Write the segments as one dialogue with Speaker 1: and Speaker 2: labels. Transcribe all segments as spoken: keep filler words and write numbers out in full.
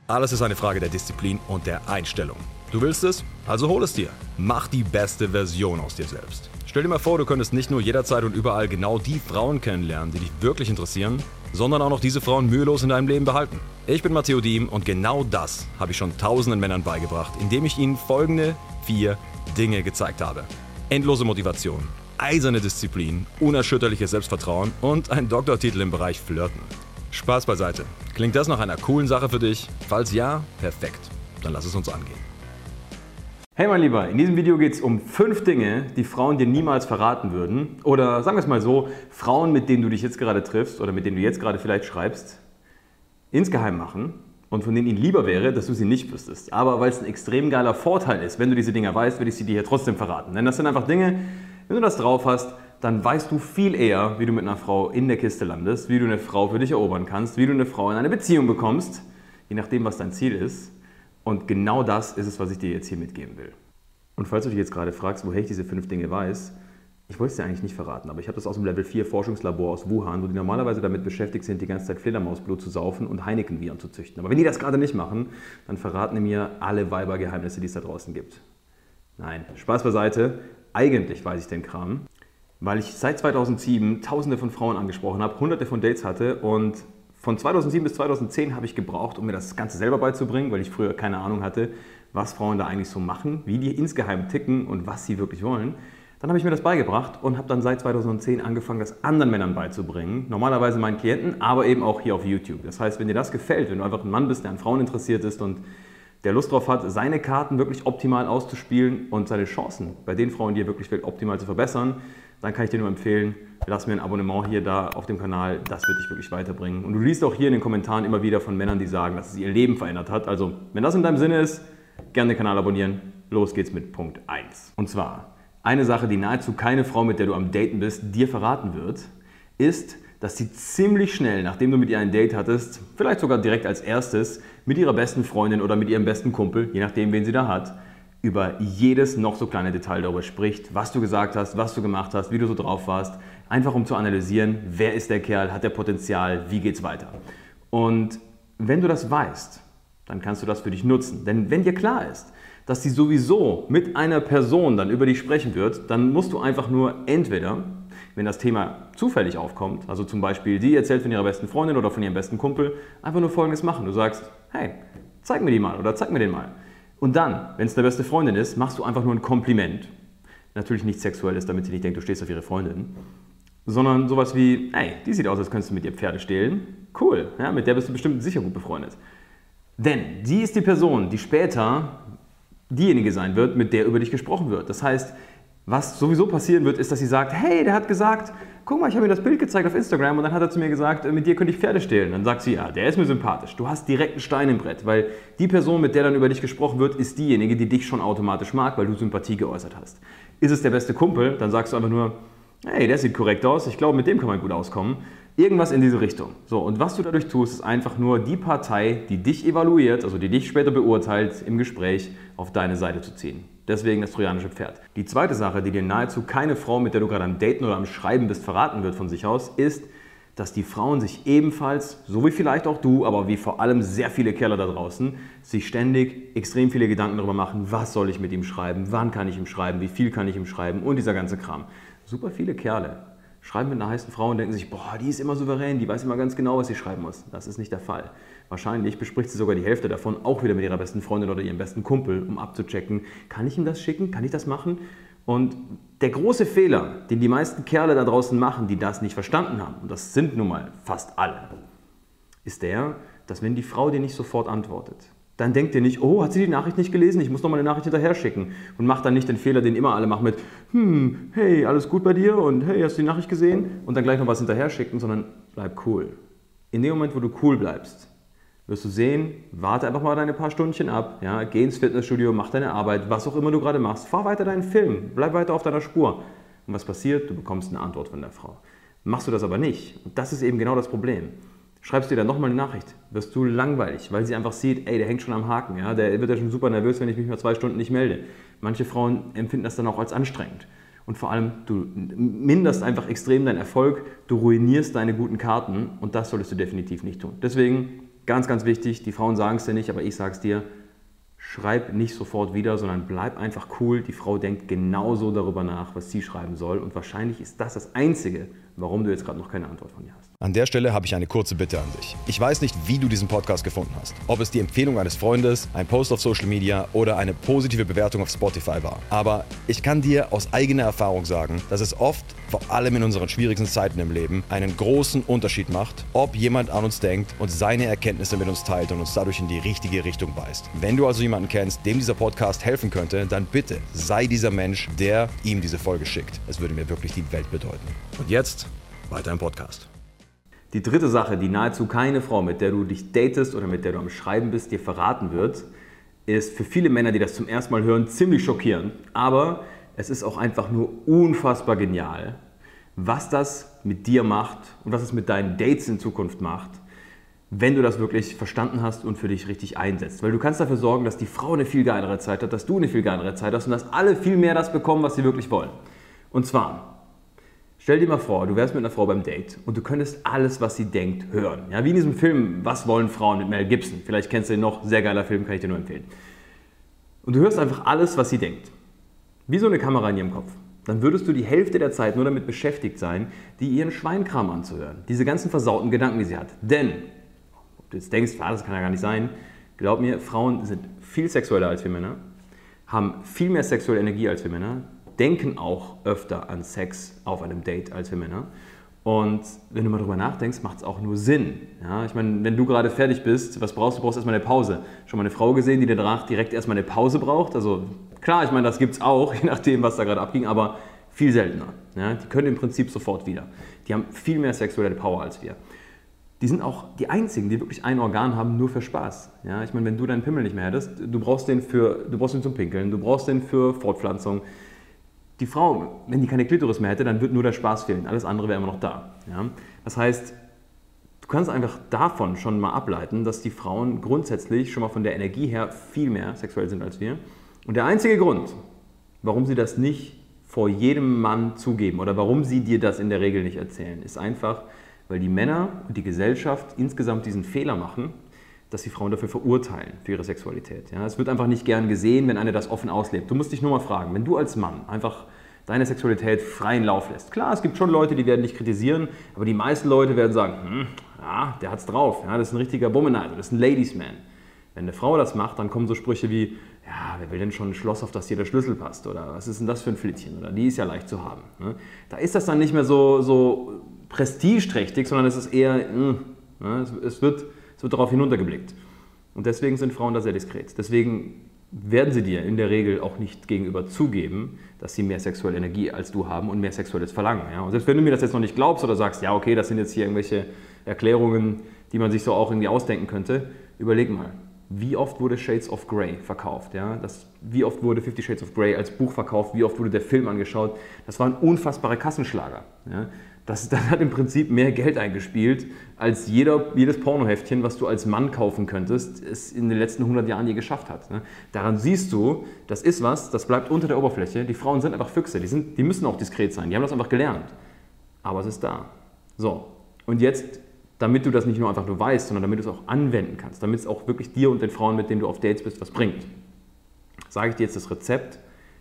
Speaker 1: Alles ist eine Frage der Disziplin und der Einstellung. Du willst es? Also hol es dir. Mach die beste Version aus dir selbst. Stell dir mal vor, du könntest nicht nur jederzeit und überall genau die Frauen kennenlernen, die dich wirklich interessieren, sondern auch noch diese Frauen mühelos in deinem Leben behalten. Ich bin Matteo Diem und genau das habe ich schon tausenden Männern beigebracht, indem ich ihnen folgende vier Dinge gezeigt habe. Endlose Motivation, eiserne Disziplin, unerschütterliches Selbstvertrauen und ein Doktortitel im Bereich Flirten. Spaß beiseite. Klingt das nach einer coolen Sache für dich? Falls ja, perfekt. Dann lass es uns angehen.
Speaker 2: Hey mein Lieber, in diesem Video geht es um fünf Dinge, die Frauen dir niemals verraten würden. Oder sagen wir es mal so, Frauen, mit denen du dich jetzt gerade triffst oder mit denen du jetzt gerade vielleicht schreibst, insgeheim machen und von denen ihnen lieber wäre, dass du sie nicht wüsstest. Aber weil es ein extrem geiler Vorteil ist, wenn du diese Dinge weißt, würde ich sie dir hier trotzdem verraten. Denn das sind einfach Dinge, wenn du das drauf hast, dann weißt du viel eher, wie du mit einer Frau in der Kiste landest, wie du eine Frau für dich erobern kannst, wie du eine Frau in eine Beziehung bekommst, je nachdem, was dein Ziel ist. Und genau das ist es, was ich dir jetzt hier mitgeben will. Und falls du dich jetzt gerade fragst, woher ich diese fünf Dinge weiß, ich wollte es dir eigentlich nicht verraten, aber ich habe das aus dem Level vier Forschungslabor aus Wuhan, wo die normalerweise damit beschäftigt sind, die ganze Zeit Fledermausblut zu saufen und Heineken-Viren zu züchten. Aber wenn die das gerade nicht machen, dann verraten die mir alle Weibergeheimnisse, die es da draußen gibt. Nein, Spaß beiseite, eigentlich weiß ich den Kram, weil ich seit zweitausendsieben tausende von Frauen angesprochen habe, hunderte von Dates hatte und von zweitausendsieben bis zweitausendzehn habe ich gebraucht, um mir das Ganze selber beizubringen, weil ich früher keine Ahnung hatte, was Frauen da eigentlich so machen, wie die insgeheim ticken und was sie wirklich wollen. Dann habe ich mir das beigebracht und habe dann seit zweitausendzehn angefangen, das anderen Männern beizubringen. Normalerweise meinen Klienten, aber eben auch hier auf YouTube. Das heißt, wenn dir das gefällt, wenn du einfach ein Mann bist, der an Frauen interessiert ist und der Lust drauf hat, seine Karten wirklich optimal auszuspielen und seine Chancen bei den Frauen, die er wirklich will, optimal zu verbessern, dann kann ich dir nur empfehlen, lass mir ein Abonnement hier da auf dem Kanal, das wird dich wirklich weiterbringen. Und du liest auch hier in den Kommentaren immer wieder von Männern, die sagen, dass es ihr Leben verändert hat. Also, wenn das in deinem Sinne ist, gerne den Kanal abonnieren. Los geht's mit Punkt eins. Und zwar, eine Sache, die nahezu keine Frau, mit der du am Daten bist, dir verraten wird, ist, dass sie ziemlich schnell, nachdem du mit ihr ein Date hattest, vielleicht sogar direkt als erstes, mit ihrer besten Freundin oder mit ihrem besten Kumpel, je nachdem, wen sie da hat, über jedes noch so kleine Detail darüber spricht, was du gesagt hast, was du gemacht hast, wie du so drauf warst, einfach um zu analysieren, wer ist der Kerl, hat der Potenzial, wie geht's weiter. Und wenn du das weißt, dann kannst du das für dich nutzen. Denn wenn dir klar ist, dass sie sowieso mit einer Person dann über dich sprechen wird, dann musst du einfach nur entweder, wenn das Thema zufällig aufkommt, also zum Beispiel die erzählt von ihrer besten Freundin oder von ihrem besten Kumpel, einfach nur Folgendes machen. Du sagst, hey, zeig mir die mal oder zeig mir den mal. Und dann, wenn es eine beste Freundin ist, machst du einfach nur ein Kompliment. Natürlich nichts Sexuelles, damit sie nicht denkt, du stehst auf ihre Freundin. Sondern sowas wie, hey, die sieht aus, als könntest du mit ihr Pferde stehlen. Cool, ja, mit der bist du bestimmt sicher gut befreundet. Denn die ist die Person, die später diejenige sein wird, mit der über dich gesprochen wird. Das heißt, was sowieso passieren wird, ist, dass sie sagt, hey, der hat gesagt, guck mal, ich habe mir das Bild gezeigt auf Instagram und dann hat er zu mir gesagt, mit dir könnte ich Pferde stehlen. Dann sagt sie, ja, der ist mir sympathisch. Du hast direkt einen Stein im Brett, weil die Person, mit der dann über dich gesprochen wird, ist diejenige, die dich schon automatisch mag, weil du Sympathie geäußert hast. Ist es der beste Kumpel, dann sagst du einfach nur, hey, der sieht korrekt aus, ich glaube, mit dem kann man gut auskommen. Irgendwas in diese Richtung. So, und was du dadurch tust, ist einfach nur die Partei, die dich evaluiert, also die dich später beurteilt, im Gespräch auf deine Seite zu ziehen. Deswegen das trojanische Pferd. Die zweite Sache, die dir nahezu keine Frau, mit der du gerade am Daten oder am Schreiben bist, verraten wird von sich aus, ist, dass die Frauen sich ebenfalls, so wie vielleicht auch du, aber wie vor allem sehr viele Kerle da draußen, sich ständig extrem viele Gedanken darüber machen, was soll ich mit ihm schreiben, wann kann ich ihm schreiben, wie viel kann ich ihm schreiben und dieser ganze Kram. Super viele Kerle schreiben mit einer heißen Frau und denken sich, boah, die ist immer souverän, die weiß immer ganz genau, was sie schreiben muss. Das ist nicht der Fall. Wahrscheinlich bespricht sie sogar die Hälfte davon auch wieder mit ihrer besten Freundin oder ihrem besten Kumpel, um abzuchecken, kann ich ihm das schicken, kann ich das machen? Und der große Fehler, den die meisten Kerle da draußen machen, die das nicht verstanden haben, und das sind nun mal fast alle, ist der, dass wenn die Frau dir nicht sofort antwortet, dann denkt ihr nicht, oh, hat sie die Nachricht nicht gelesen, ich muss noch mal eine Nachricht hinterher schicken. Und macht dann nicht den Fehler, den immer alle machen mit, hm, hey, alles gut bei dir und hey, hast du die Nachricht gesehen? Und dann gleich noch was hinterher schicken, sondern bleib cool. In dem Moment, wo du cool bleibst, wirst du sehen, warte einfach mal deine paar Stündchen ab, ja, geh ins Fitnessstudio, mach deine Arbeit, was auch immer du gerade machst, fahr weiter deinen Film, bleib weiter auf deiner Spur. Und was passiert? Du bekommst eine Antwort von der Frau. Machst du das aber nicht, und das ist eben genau das Problem, schreibst du dir dann nochmal eine Nachricht, wirst du langweilig, weil sie einfach sieht, ey, der hängt schon am Haken, ja, der wird ja schon super nervös, wenn ich mich mal zwei Stunden nicht melde. Manche Frauen empfinden das dann auch als anstrengend. Und vor allem, du minderst einfach extrem deinen Erfolg, du ruinierst deine guten Karten und das solltest du definitiv nicht tun. Deswegen ganz, ganz wichtig, die Frauen sagen es dir nicht, aber ich sage es dir, schreib nicht sofort wieder, sondern bleib einfach cool. Die Frau denkt genauso darüber nach, was sie schreiben soll. Und wahrscheinlich ist das das Einzige, warum du jetzt gerade noch keine Antwort von ihr hast.
Speaker 1: An der Stelle habe ich eine kurze Bitte an dich. Ich weiß nicht, wie du diesen Podcast gefunden hast. Ob es die Empfehlung eines Freundes, ein Post auf Social Media oder eine positive Bewertung auf Spotify war. Aber ich kann dir aus eigener Erfahrung sagen, dass es oft, vor allem in unseren schwierigsten Zeiten im Leben, einen großen Unterschied macht, ob jemand an uns denkt und seine Erkenntnisse mit uns teilt und uns dadurch in die richtige Richtung weist. Wenn du also jemanden kennst, dem dieser Podcast helfen könnte, dann bitte sei dieser Mensch, der ihm diese Folge schickt. Es würde mir wirklich die Welt bedeuten. Und jetzt weiter im Podcast.
Speaker 2: Die dritte Sache, die nahezu keine Frau, mit der du dich datest oder mit der du am Schreiben bist, dir verraten wird, ist für viele Männer, die das zum ersten Mal hören, ziemlich schockierend. Aber es ist auch einfach nur unfassbar genial, was das mit dir macht und was es mit deinen Dates in Zukunft macht, wenn du das wirklich verstanden hast und für dich richtig einsetzt. Weil du kannst dafür sorgen, dass die Frau eine viel geilere Zeit hat, dass du eine viel geilere Zeit hast und dass alle viel mehr das bekommen, was sie wirklich wollen. Und zwar, stell dir mal vor, du wärst mit einer Frau beim Date und du könntest alles, was sie denkt, hören. Ja, wie in diesem Film Was wollen Frauen mit Mel Gibson. Vielleicht kennst du den noch, sehr geiler Film, kann ich dir nur empfehlen. Und du hörst einfach alles, was sie denkt. Wie so eine Kamera in ihrem Kopf. Dann würdest du die Hälfte der Zeit nur damit beschäftigt sein, die ihren Schweinkram anzuhören. Diese ganzen versauten Gedanken, die sie hat. Denn, ob du jetzt denkst, ah, das kann ja gar nicht sein, glaub mir, Frauen sind viel sexueller als wir Männer, haben viel mehr sexuelle Energie als wir Männer, denken auch öfter an Sex auf einem Date als wir Männer. Und wenn du mal drüber nachdenkst, macht es auch nur Sinn. Ja, ich meine, wenn du gerade fertig bist, was brauchst du? Du brauchst erstmal eine Pause. Schon mal eine Frau gesehen, die danach direkt erstmal eine Pause braucht? Also klar, ich meine, das gibt es auch, je nachdem, was da gerade abging, aber viel seltener. Ja, die können im Prinzip sofort wieder. Die haben viel mehr sexuelle Power als wir. Die sind auch die einzigen, die wirklich ein Organ haben, nur für Spaß. Ja, ich meine, wenn du deinen Pimmel nicht mehr hättest, du brauchst den, für, du brauchst den zum Pinkeln, du brauchst den für Fortpflanzung. Die Frau, wenn die keine Klitoris mehr hätte, dann wird nur der Spaß fehlen. Alles andere wäre immer noch da. Ja? Das heißt, du kannst einfach davon schon mal ableiten, dass die Frauen grundsätzlich schon mal von der Energie her viel mehr sexuell sind als wir. Und der einzige Grund, warum sie das nicht vor jedem Mann zugeben oder warum sie dir das in der Regel nicht erzählen, ist einfach, weil die Männer und die Gesellschaft insgesamt diesen Fehler machen, dass die Frauen dafür verurteilen, für ihre Sexualität. Ja, es wird einfach nicht gern gesehen, wenn einer das offen auslebt. Du musst dich nur mal fragen, wenn du als Mann einfach deine Sexualität freien Lauf lässt. Klar, es gibt schon Leute, die werden dich kritisieren, aber die meisten Leute werden sagen, hm, ja, der hat's drauf, ja, das ist ein richtiger Womanizer, das ist ein Ladies Man. Wenn eine Frau das macht, dann kommen so Sprüche wie, ja, wer will denn schon ein Schloss, auf das hier der Schlüssel passt? Oder was ist denn das für ein Flittchen? Oder die ist ja leicht zu haben. Ne? Da ist das dann nicht mehr so, so prestigeträchtig, sondern es ist eher, mh, es, es wird... Es wird darauf hinuntergeblickt. Und deswegen sind Frauen da sehr diskret. Deswegen werden sie dir in der Regel auch nicht gegenüber zugeben, dass sie mehr sexuelle Energie als du haben und mehr sexuelles Verlangen. Ja? Und selbst wenn du mir das jetzt noch nicht glaubst oder sagst, ja okay, das sind jetzt hier irgendwelche Erklärungen, die man sich so auch irgendwie ausdenken könnte, überleg mal, wie oft wurde Shades of Grey verkauft? Ja? Das, wie oft wurde Fifty Shades of Grey als Buch verkauft? Wie oft wurde der Film angeschaut? Das waren unfassbare Kassenschlager. Ja? Das, das hat im Prinzip mehr Geld eingespielt, als jeder, jedes Pornoheftchen, was du als Mann kaufen könntest, es in den letzten hundert Jahren je geschafft hat. Ne? Daran siehst du, das ist was, das bleibt unter der Oberfläche. Die Frauen sind einfach Füchse, die, sind, die müssen auch diskret sein, die haben das einfach gelernt. Aber es ist da. So, und jetzt, damit du das nicht nur einfach nur weißt, sondern damit du es auch anwenden kannst, damit es auch wirklich dir und den Frauen, mit denen du auf Dates bist, was bringt, sage ich dir jetzt das Rezept,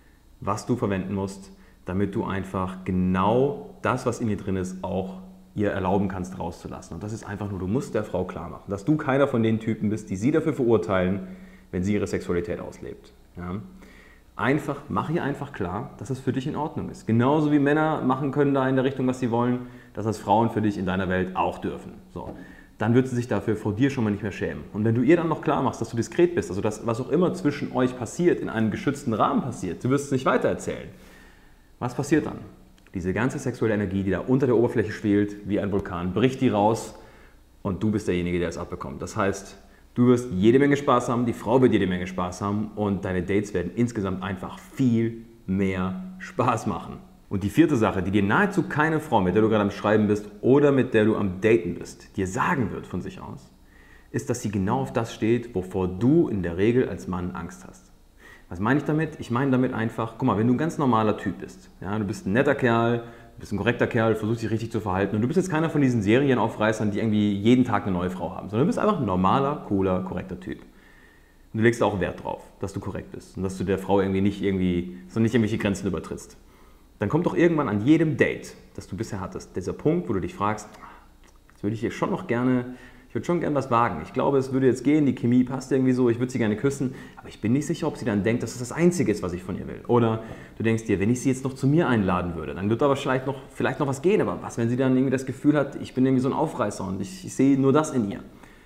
Speaker 2: was du verwenden musst, damit du einfach genau das, was in dir drin ist, auch ihr erlauben kannst, rauszulassen. Und das ist einfach nur, du musst der Frau klar machen, dass du keiner von den Typen bist, die sie dafür verurteilen, wenn sie ihre Sexualität auslebt. Ja? Einfach, mach ihr einfach klar, dass es für dich in Ordnung ist. Genauso wie Männer machen können da in der Richtung, was sie wollen, dass das Frauen für dich in deiner Welt auch dürfen. So. Dann wird sie sich dafür vor dir schon mal nicht mehr schämen. Und wenn du ihr dann noch klar machst, dass du diskret bist, also dass was auch immer zwischen euch passiert, in einem geschützten Rahmen passiert, du wirst es nicht weitererzählen. Was passiert dann? Diese ganze sexuelle Energie, die da unter der Oberfläche schwelt, wie ein Vulkan, bricht die raus und du bist derjenige, der es abbekommt. Das heißt, du wirst jede Menge Spaß haben, die Frau wird jede Menge Spaß haben und deine Dates werden insgesamt einfach viel mehr Spaß machen. Und die vierte Sache, die dir nahezu keine Frau, mit der du gerade am Schreiben bist oder mit der du am Daten bist, dir sagen wird von sich aus, ist, dass sie genau auf das steht, wovor du in der Regel als Mann Angst hast. Was meine ich damit? Ich meine damit einfach, guck mal, wenn du ein ganz normaler Typ bist, ja, du bist ein netter Kerl, Du bist ein korrekter Kerl, versuchst dich richtig zu verhalten und du bist jetzt keiner von diesen Serienaufreißern, die irgendwie jeden Tag eine neue Frau haben, sondern du bist einfach ein normaler, cooler, korrekter Typ. Und du legst auch Wert drauf, dass du korrekt bist und dass du der Frau irgendwie nicht irgendwie, so nicht irgendwelche Grenzen übertrittst. Dann kommt doch irgendwann an jedem Date, das du bisher hattest, dieser Punkt, wo du dich fragst, jetzt würde ich hier schon noch gerne, ich würde schon gerne was wagen. Ich glaube, es würde jetzt gehen, die Chemie passt irgendwie so, ich würde sie gerne küssen, aber ich bin nicht sicher, ob sie dann denkt, dass das das Einzige ist, was ich von ihr will. Oder du denkst dir, wenn ich sie jetzt noch zu mir einladen würde, dann wird aber vielleicht noch, vielleicht noch was gehen, aber was, wenn sie dann irgendwie das Gefühl hat, ich bin irgendwie so ein Aufreißer und ich, ich sehe nur das in ihr.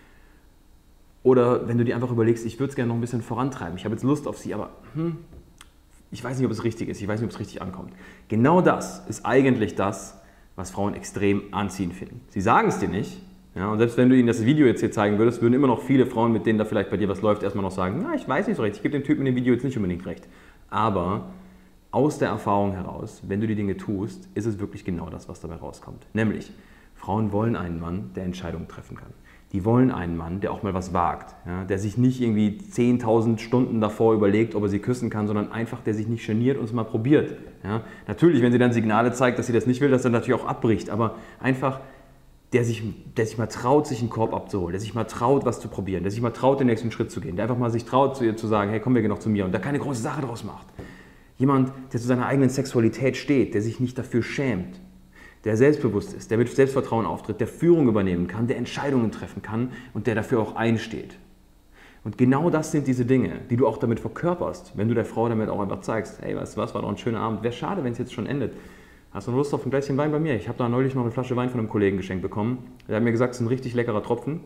Speaker 2: Oder wenn du dir einfach überlegst, ich würde es gerne noch ein bisschen vorantreiben, ich habe jetzt Lust auf sie, aber hm, ich weiß nicht, ob es richtig ist, ich weiß nicht, ob es richtig ankommt. Genau das ist eigentlich das, was Frauen extrem anziehend finden. Sie sagen es dir nicht, ja, und selbst wenn du ihnen das Video jetzt hier zeigen würdest, würden immer noch viele Frauen, mit denen da vielleicht bei dir was läuft, erstmal noch sagen, na, ich weiß nicht so recht, ich gebe dem Typen in dem Video jetzt nicht unbedingt recht. Aber aus der Erfahrung heraus, wenn du die Dinge tust, ist es wirklich genau das, was dabei rauskommt. Nämlich, Frauen wollen einen Mann, der Entscheidungen treffen kann. Die wollen einen Mann, der auch mal was wagt, ja, der sich nicht irgendwie zehntausend Stunden davor überlegt, ob er sie küssen kann, sondern einfach, der sich nicht geniert und es mal probiert. Ja. Natürlich, wenn sie dann Signale zeigt, dass sie das nicht will, dass er natürlich auch abbricht, aber einfach, der sich, der sich mal traut, sich einen Korb abzuholen, der sich mal traut, was zu probieren, der sich mal traut, den nächsten Schritt zu gehen, der einfach mal sich traut, zu ihr zu sagen, hey, komm, wir gehen noch zu mir und da keine große Sache draus macht. Jemand, der zu seiner eigenen Sexualität steht, der sich nicht dafür schämt, der selbstbewusst ist, der mit Selbstvertrauen auftritt, der Führung übernehmen kann, der Entscheidungen treffen kann und der dafür auch einsteht. Und genau das sind diese Dinge, die du auch damit verkörperst, wenn du der Frau damit auch einfach zeigst, hey, weißt du was, war doch ein schöner Abend, wäre schade, wenn es jetzt schon endet. Hast du Lust auf ein Gläschen Wein bei mir? Ich habe da neulich noch eine Flasche Wein von einem Kollegen geschenkt bekommen. Der hat mir gesagt, es ist ein richtig leckerer Tropfen.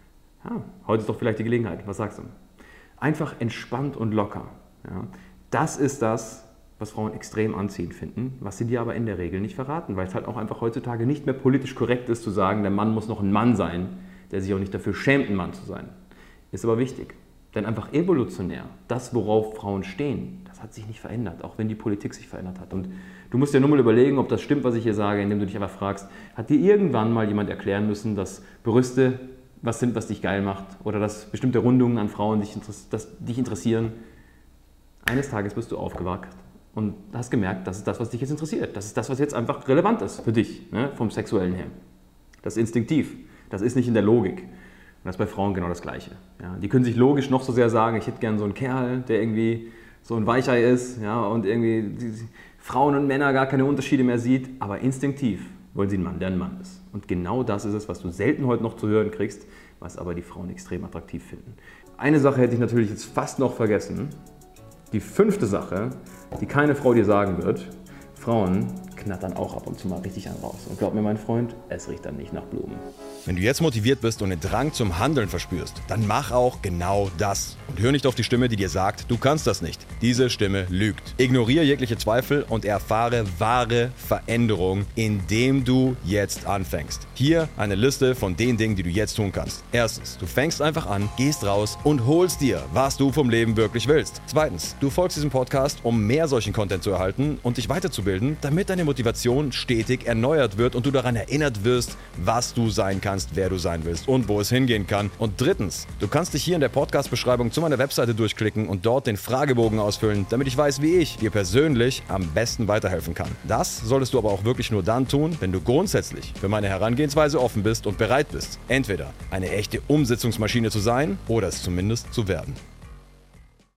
Speaker 2: Ja, heute ist doch vielleicht die Gelegenheit. Was sagst du? Einfach entspannt und locker. Ja, das ist das, was Frauen extrem anziehend finden, was sie dir aber in der Regel nicht verraten, weil es halt auch einfach heutzutage nicht mehr politisch korrekt ist zu sagen, der Mann muss noch ein Mann sein, der sich auch nicht dafür schämt, ein Mann zu sein. Ist aber wichtig, denn einfach evolutionär, das, worauf Frauen stehen, das hat sich nicht verändert, auch wenn die Politik sich verändert hat. Und du musst dir nur mal überlegen, ob das stimmt, was ich hier sage, indem du dich einfach fragst, hat dir irgendwann mal jemand erklären müssen, dass Brüste was sind, was dich geil macht oder dass bestimmte Rundungen an Frauen dich, das, dich interessieren? Eines Tages bist du aufgewacht und hast gemerkt, das ist das, was dich jetzt interessiert. Das ist das, was jetzt einfach relevant ist für dich, ne, vom Sexuellen her. Das ist instinktiv, das ist nicht in der Logik. Und das ist bei Frauen genau das Gleiche. Ja, die können sich logisch noch so sehr sagen, ich hätte gern so einen Kerl, der irgendwie so ein Weichei ist, ja, und irgendwie die Frauen und Männer gar keine Unterschiede mehr sieht, aber instinktiv wollen sie einen Mann, der ein Mann ist. Und genau das ist es, was du selten heute noch zu hören kriegst, was aber die Frauen extrem attraktiv finden. Eine Sache hätte ich natürlich jetzt fast noch vergessen. Die fünfte Sache, die keine Frau dir sagen wird, Frauen knattern auch ab und zu mal richtig an raus. Und glaub mir, mein Freund, es riecht dann nicht nach Blumen.
Speaker 1: Wenn du jetzt motiviert bist und den Drang zum Handeln verspürst, dann mach auch genau das. Und hör nicht auf die Stimme, die dir sagt, du kannst das nicht. Diese Stimme lügt. Ignoriere jegliche Zweifel und erfahre wahre Veränderung, indem du jetzt anfängst. Hier eine Liste von den Dingen, die du jetzt tun kannst. Erstens, du fängst einfach an, gehst raus und holst dir, was du vom Leben wirklich willst. Zweitens, du folgst diesem Podcast, um mehr solchen Content zu erhalten und dich weiterzubilden, damit deine Motivation stetig erneuert wird und du daran erinnert wirst, was du sein kannst. Wer du sein willst und wo es hingehen kann. Und drittens, du kannst dich hier in der Podcast-Beschreibung zu meiner Webseite durchklicken und dort den Fragebogen ausfüllen, damit ich weiß, wie ich dir persönlich am besten weiterhelfen kann. Das solltest du aber auch wirklich nur dann tun, wenn du grundsätzlich für meine Herangehensweise offen bist und bereit bist, entweder eine echte Umsetzungsmaschine zu sein oder es zumindest zu werden.